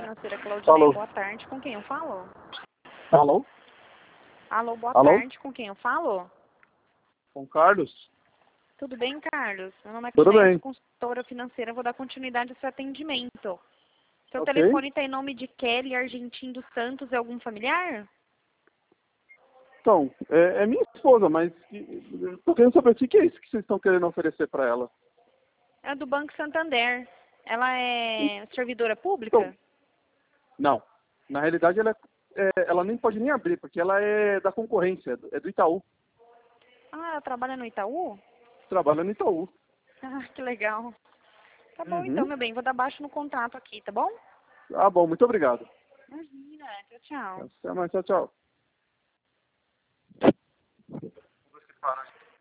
Financeira Claudineia, boa tarde. Com quem eu falo? Alô? Alô, boa Alô? tarde. Com quem eu falo? Com Carlos? Tudo bem, Carlos? Meu nome é Tudo Claudineia, bem. sou consultora financeira. Vou dar continuidade ao seu atendimento. Seu Ok. telefone tem nome de Kelly Argentim dos Santos. É algum familiar? Então, é minha esposa, mas tô querendo saber o que é isso que vocês estão querendo oferecer para ela. É do Banco Santander. Ela é servidora pública? Então, não. Na realidade, ela nem pode nem abrir, porque ela é da concorrência, é do Itaú. Ah, ela trabalha no Itaú? Trabalha no Itaú. Ah, que legal. Tá bom então, Uhum. meu bem. Vou dar baixo no contrato aqui, tá bom? Ah, bom, muito obrigado. Imagina. Tchau, tchau. Até mais, tchau, tchau.